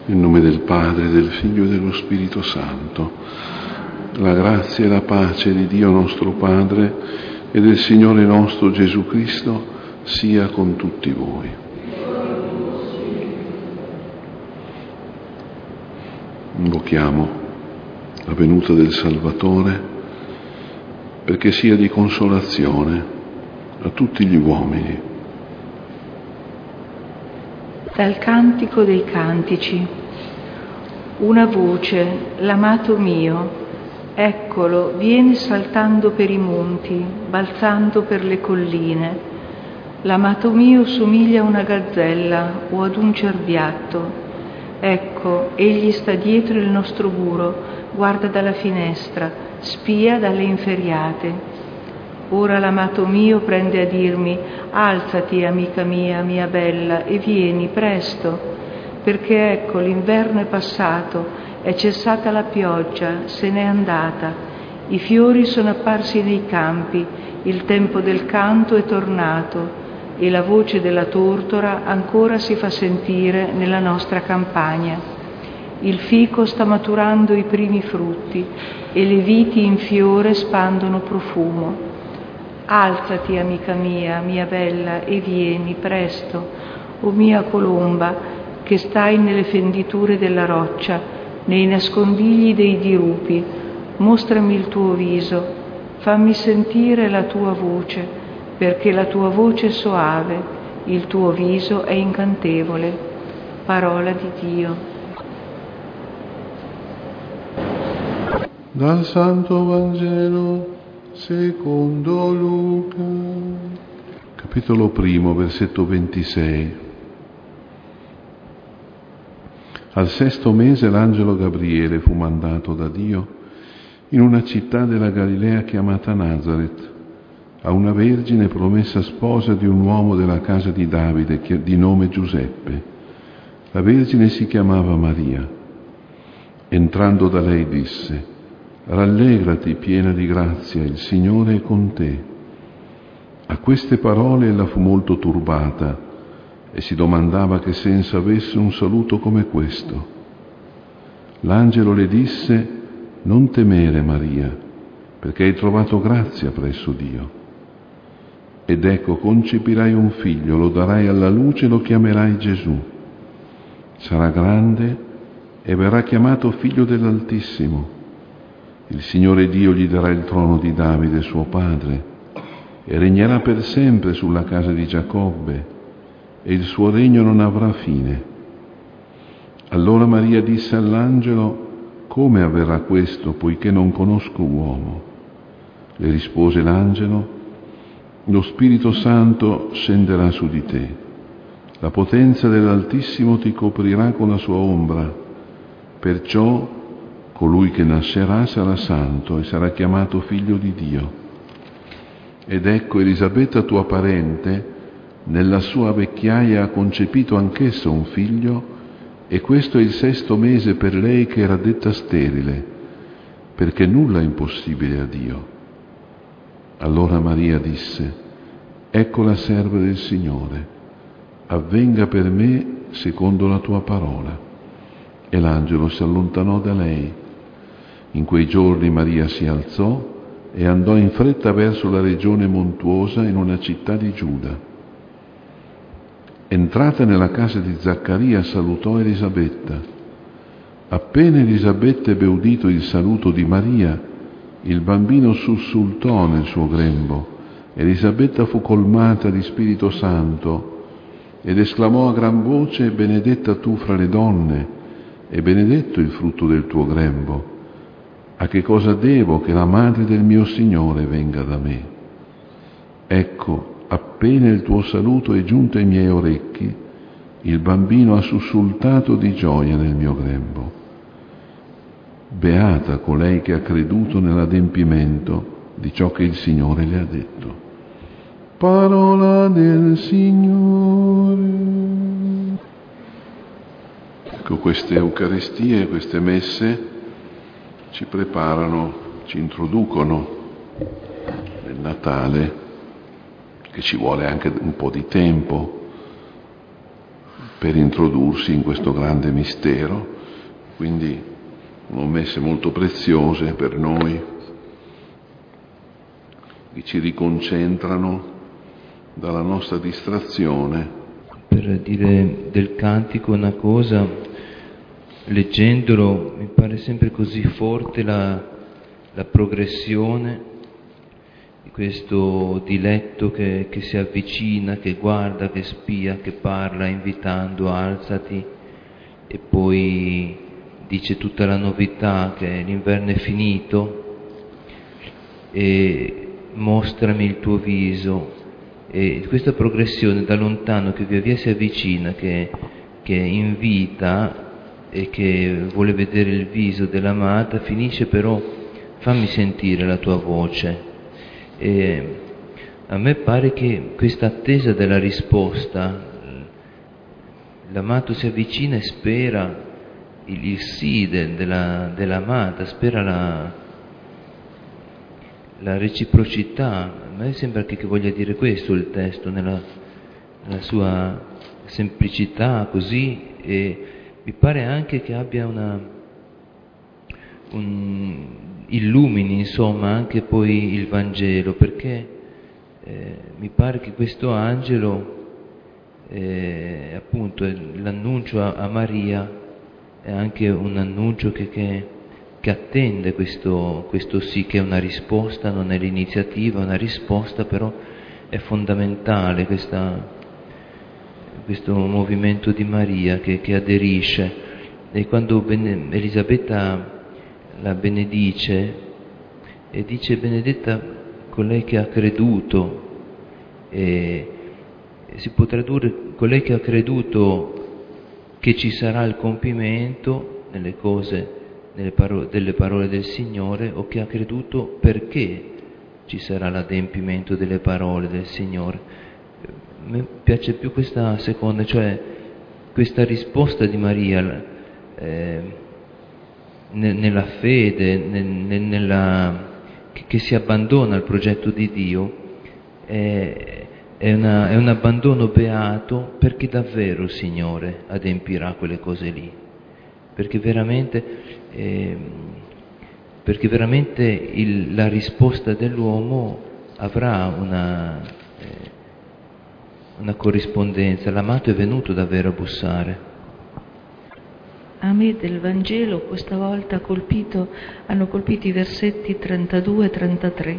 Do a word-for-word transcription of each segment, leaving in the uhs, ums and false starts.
Nel nome del Padre, del Figlio e dello Spirito Santo. La grazia e la pace di Dio nostro Padre e del Signore nostro Gesù Cristo sia con tutti voi. Invochiamo la venuta del Salvatore perché sia di consolazione a tutti gli uomini. Dal Cantico dei Cantici. Una voce, l'amato mio, eccolo, viene saltando per i monti, balzando per le colline. L'amato mio somiglia a una gazzella o ad un cerbiatto. Ecco, egli sta dietro il nostro muro, guarda dalla finestra, spia dalle inferriate. Ora l'amato mio prende a dirmi: alzati, amica mia, mia bella, e vieni presto, perché ecco l'inverno è passato, è cessata la pioggia, se n'è andata, i fiori sono apparsi nei campi, il tempo del canto è tornato e la voce della tortora ancora si fa sentire nella nostra campagna. Il fico sta maturando i primi frutti e le viti in fiore spandono profumo. Alzati, amica mia, mia bella, e vieni presto, o mia colomba, che stai nelle fenditure della roccia, nei nascondigli dei dirupi. Mostrami il tuo viso, fammi sentire la tua voce, perché la tua voce è soave, il tuo viso è incantevole. Parola di Dio. Dal Santo Vangelo secondo Luca, capitolo primo, versetto ventisei. Al sesto mese l'angelo Gabriele fu mandato da Dio in una città della Galilea chiamata Nazaret, a una vergine promessa sposa di un uomo della casa di Davide di nome Giuseppe. La vergine si chiamava Maria. Entrando da lei disse: rallegrati, piena di grazia, il Signore è con te. A queste parole ella fu molto turbata e si domandava che senso avesse un saluto come questo. L'angelo le disse: non temere, Maria, perché hai trovato grazia presso Dio. Ed ecco, concepirai un figlio, lo darai alla luce e lo chiamerai Gesù. Sarà grande e verrà chiamato figlio dell'Altissimo. Il Signore Dio gli darà il trono di Davide, suo padre, e regnerà per sempre sulla casa di Giacobbe, e il suo regno non avrà fine. Allora Maria disse all'angelo: come avverrà questo, poiché non conosco uomo? Le rispose l'angelo: lo Spirito Santo scenderà su di te, la potenza dell'Altissimo ti coprirà con la sua ombra, perciò colui che nascerà sarà santo e sarà chiamato figlio di Dio. Ed ecco, Elisabetta tua parente, nella sua vecchiaia ha concepito anch'essa un figlio, e questo è il sesto mese per lei che era detta sterile, perché nulla è impossibile a Dio. Allora Maria disse: ecco la serva del Signore, avvenga per me secondo la tua parola. E l'angelo si allontanò da lei. In quei giorni Maria si alzò e andò in fretta verso la regione montuosa in una città di Giuda. Entrata nella casa di Zaccaria salutò Elisabetta. Appena Elisabetta ebbe udito il saluto di Maria, il bambino sussultò nel suo grembo. Elisabetta fu colmata di Spirito Santo ed esclamò a gran voce: benedetta tu fra le donne e benedetto il frutto del tuo grembo. A che cosa devo che la madre del mio Signore venga da me? Ecco, appena il tuo saluto è giunto ai miei orecchi, il bambino ha sussultato di gioia nel mio grembo. Beata colei che ha creduto nell'adempimento di ciò che il Signore le ha detto. Parola del Signore. Ecco, queste Eucaristie, queste messe ci preparano, ci introducono nel Natale, che ci vuole anche un po' di tempo per introdursi in questo grande mistero. Quindi promesse molto preziose per noi, che ci riconcentrano dalla nostra distrazione. Per dire del cantico una cosa, leggendolo mi pare sempre così forte la, la progressione di questo diletto che, che si avvicina, che guarda, che spia, che parla, invitando alzati, e poi dice tutta la novità che l'inverno è finito e mostrami il tuo viso. E questa progressione da lontano che via via si avvicina, che, che invita e che vuole vedere il viso dell'amata, finisce però fammi sentire la tua voce. E a me pare che questa attesa della risposta, l'amato si avvicina e spera il, il sì de, della, dell'amata, spera la, la reciprocità. A me sembra che, che voglia dire questo il testo, nella, nella sua semplicità così, e mi pare anche che abbia una un, illumini insomma anche poi il Vangelo, perché eh, mi pare che questo angelo eh, appunto l'annuncio a, a Maria è anche un annuncio che, che che attende questo, questo sì, che è una risposta, non è l'iniziativa, è una risposta, però è fondamentale questa, questo movimento di Maria che, che aderisce. E quando ben, Elisabetta la benedice, e dice benedetta colei che ha creduto, e, e si può tradurre colei che ha creduto che ci sarà il compimento nelle cose Nelle parole, delle parole del Signore, o che ha creduto perché ci sarà l'adempimento delle parole del Signore. Mi piace più questa seconda, cioè questa risposta di Maria eh, nella fede, nel, nella, che, che si abbandona al progetto di Dio, è, è, una, è un abbandono beato, perché davvero il Signore adempirà quelle cose lì. Perché veramente, eh, perché veramente il, la risposta dell'uomo avrà una, eh, una corrispondenza. L'amato è venuto davvero a bussare. A me del Vangelo questa volta ha colpito, hanno colpito i versetti trentadue e trentatré,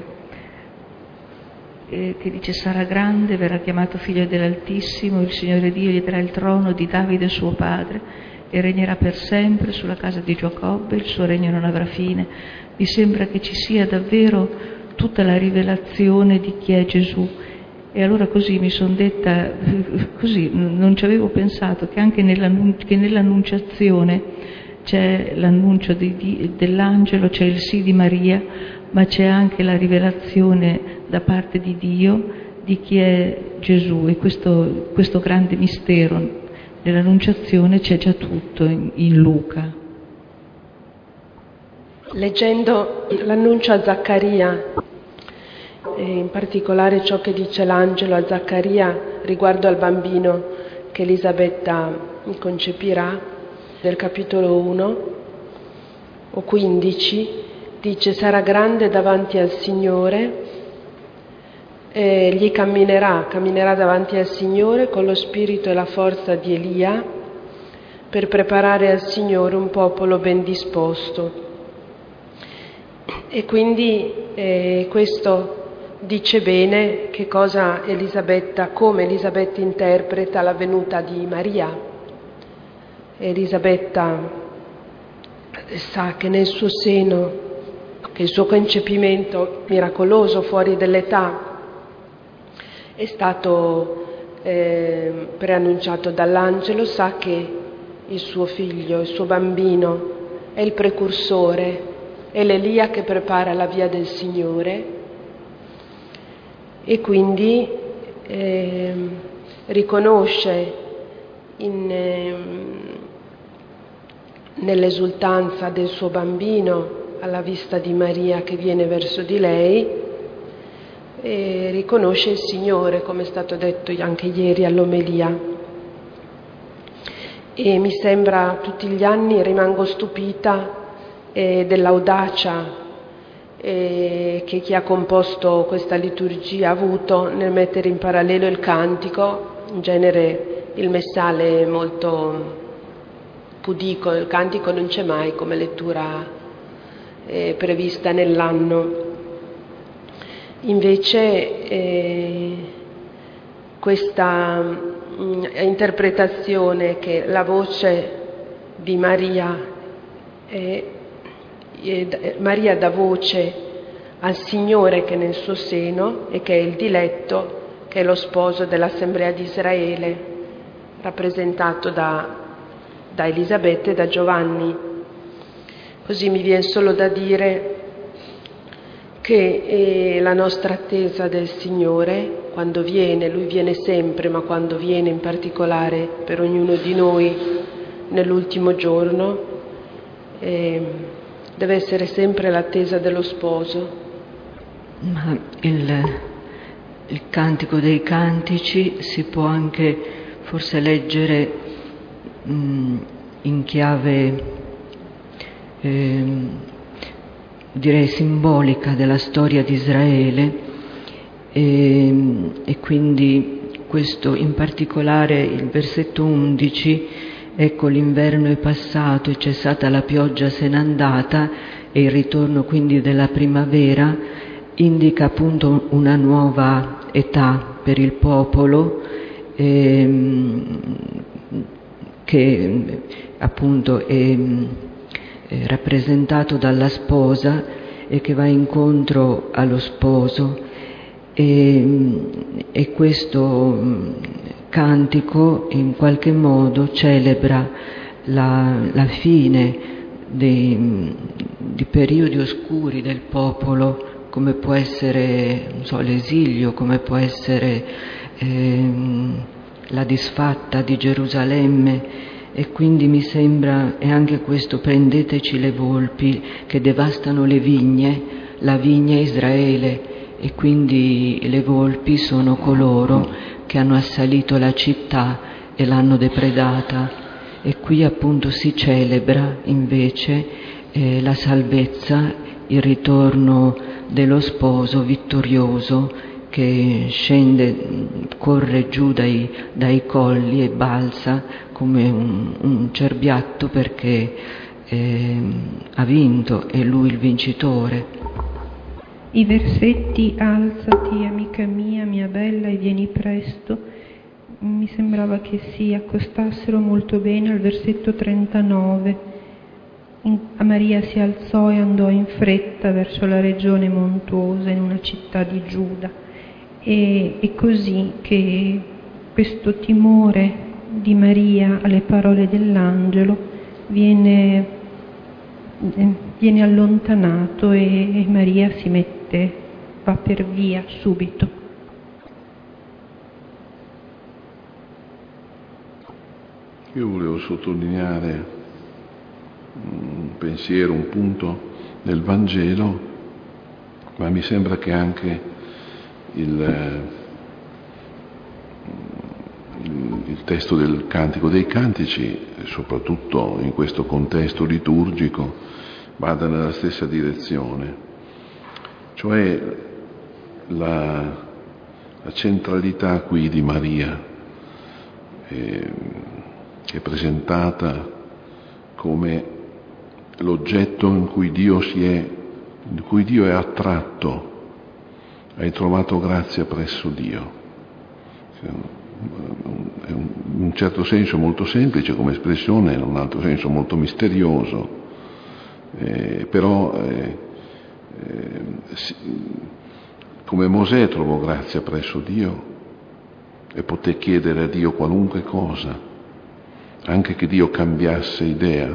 eh, che dice: sarà grande, verrà chiamato figlio dell'Altissimo, il Signore Dio gli darà il trono di Davide suo padre, e regnerà per sempre sulla casa di Giacobbe, il suo regno non avrà fine. Mi sembra che ci sia davvero tutta la rivelazione di chi è Gesù. E allora così mi sono detta, così non ci avevo pensato, che anche nell'annun- che nell'annunciazione c'è l'annuncio di, di, dell'angelo, c'è il sì di Maria, ma c'è anche la rivelazione da parte di Dio di chi è Gesù. E questo, questo grande mistero nell'annunciazione c'è già tutto in, in Luca. Leggendo l'annuncio a Zaccaria, e in particolare ciò che dice l'angelo a Zaccaria riguardo al bambino che Elisabetta concepirà, del capitolo uno o quindici, dice: sarà grande davanti al Signore, e gli camminerà, camminerà davanti al Signore con lo spirito e la forza di Elia, per preparare al Signore un popolo ben disposto. E quindi eh, questo dice bene che cosa Elisabetta, come Elisabetta interpreta la venuta di Maria. Elisabetta sa che nel suo seno, che il suo concepimento miracoloso fuori dell'età è stato eh, preannunciato dall'angelo, sa che il suo figlio, il suo bambino è il precursore, è l'Elia che prepara la via del Signore, e quindi eh, riconosce in, eh, nell'esultanza del suo bambino alla vista di Maria che viene verso di lei, e riconosce il Signore, come è stato detto anche ieri all'omelia. e mi sembra, tutti gli anni rimango stupita eh, dell'audacia eh, che chi ha composto questa liturgia ha avuto nel mettere in parallelo il cantico. In genere il messale è molto pudico, il cantico non c'è mai come lettura eh, prevista nell'anno. Invece eh, questa mh, interpretazione che la voce di Maria, è, è, Maria dà voce al Signore che è nel suo seno e che è il diletto, che è lo sposo dell'Assemblea di Israele, rappresentato da, da Elisabetta e da Giovanni. Così mi viene solo da dire che la nostra attesa del Signore, quando viene, Lui viene sempre, ma quando viene in particolare per ognuno di noi nell'ultimo giorno, eh, deve essere sempre l'attesa dello sposo. Ma il, il Cantico dei Cantici si può anche forse leggere mh, in chiave eh, direi simbolica della storia di Israele, e, e quindi questo in particolare il versetto undici, ecco l'inverno è passato, è cessata la pioggia, se n'è andata, e il ritorno quindi della primavera indica appunto una nuova età per il popolo ehm, che appunto è Eh, rappresentato dalla sposa e che va incontro allo sposo, e, e questo mh, cantico in qualche modo celebra la, la fine dei, mh, di periodi oscuri del popolo, come può essere non so, l'esilio, come può essere ehm, la disfatta di Gerusalemme. E quindi mi sembra, e anche questo, prendeteci le volpi che devastano le vigne, la vigna è Israele, e quindi le volpi sono coloro che hanno assalito la città e l'hanno depredata. E qui appunto si celebra invece eh, la salvezza, il ritorno dello sposo vittorioso che scende, corre giù dai, dai colli e balza come un, un cerbiatto perché eh, ha vinto, è lui il vincitore. I versetti "alzati amica mia, mia bella, e vieni presto" mi sembrava che si accostassero molto bene al versetto trentanove. In, a Maria si alzò e andò in fretta verso la regione montuosa in una città di Giuda. E è così che questo timore di Maria alle parole dell'angelo viene, viene allontanato e, e Maria si mette, va per via subito. Io volevo sottolineare un pensiero, un punto del Vangelo, ma mi sembra che anche Il, il testo del Cantico dei Cantici, soprattutto in questo contesto liturgico, vada nella stessa direzione, cioè la, la centralità qui di Maria, eh, che è presentata come l'oggetto in cui Dio si è, in cui Dio è attratto. Hai trovato grazia presso Dio. È in un certo senso molto semplice come espressione, in un altro senso molto misterioso, eh, però eh, eh, come Mosè trovò grazia presso Dio e poté chiedere a Dio qualunque cosa, anche che Dio cambiasse idea,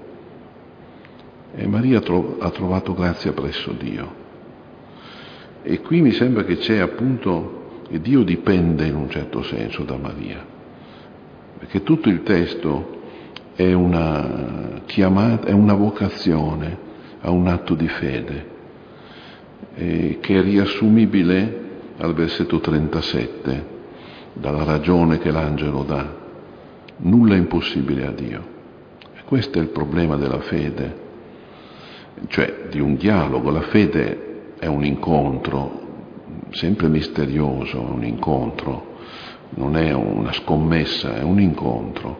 e Maria tro- ha trovato grazia presso Dio. E qui mi sembra che c'è appunto, che Dio dipende in un certo senso da Maria, perché tutto il testo è una chiamata, è una vocazione a un atto di fede, eh, che è riassumibile al versetto trentasette, dalla ragione che l'angelo dà. Nulla è impossibile a Dio. E questo è il problema della fede, cioè di un dialogo. La fede è un incontro, sempre misterioso, è un incontro, non è una scommessa, è un incontro.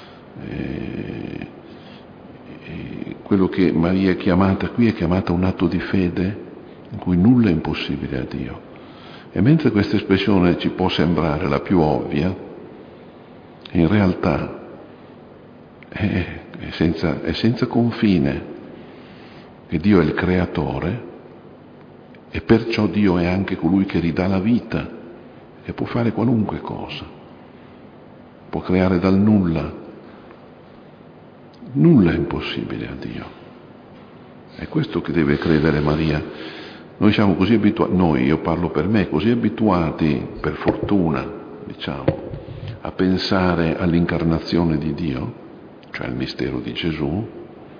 E, e quello che Maria è chiamata qui è chiamata un atto di fede in cui nulla è impossibile a Dio. E mentre questa espressione ci può sembrare la più ovvia, in realtà è, è, senza, è senza confine, che Dio è il creatore e perciò Dio è anche colui che ridà la vita, che può fare qualunque cosa, può creare dal nulla. Nulla è impossibile a Dio. È questo che deve credere Maria. Noi siamo così abituati, noi, io parlo per me, così abituati, per fortuna, diciamo, a pensare all'incarnazione di Dio, cioè al mistero di Gesù,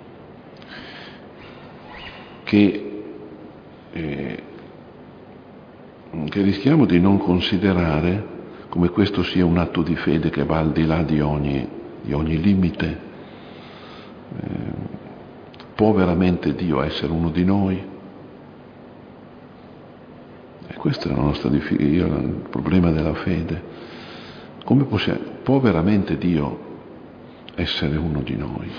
che, eh, che rischiamo di non considerare come questo sia un atto di fede che va al di là di ogni, di ogni limite. Eh, può veramente Dio essere uno di noi? E questo è la nostra difficoltà, il problema della fede. Come possiamo, può veramente Dio essere uno di noi?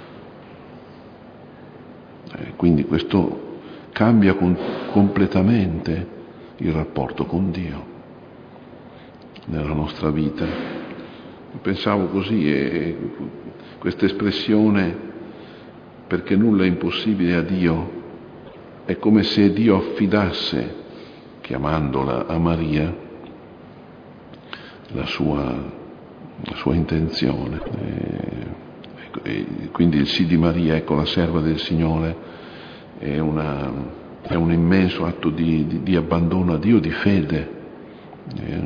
Eh, quindi questo cambia con, completamente il rapporto con Dio nella nostra vita. Pensavo così, e questa espressione, perché nulla è impossibile a Dio, è come se Dio affidasse, chiamandola a Maria, la sua, la sua intenzione. E, e quindi il sì di Maria, ecco, la serva del Signore, è, una, è un immenso atto di, di, di abbandono a Dio, di fede, eh,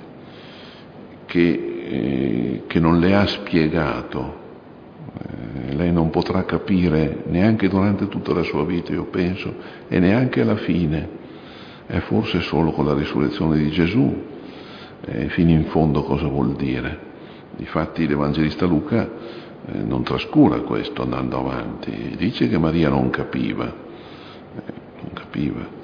che, eh, che non le ha spiegato. Eh, lei non potrà capire neanche durante tutta la sua vita, io penso, e neanche alla fine, è forse solo con la risurrezione di Gesù, Eh, fino in fondo cosa vuol dire. Difatti l'Evangelista Luca eh, non trascura questo andando avanti, dice che Maria non capiva, eh, non capiva.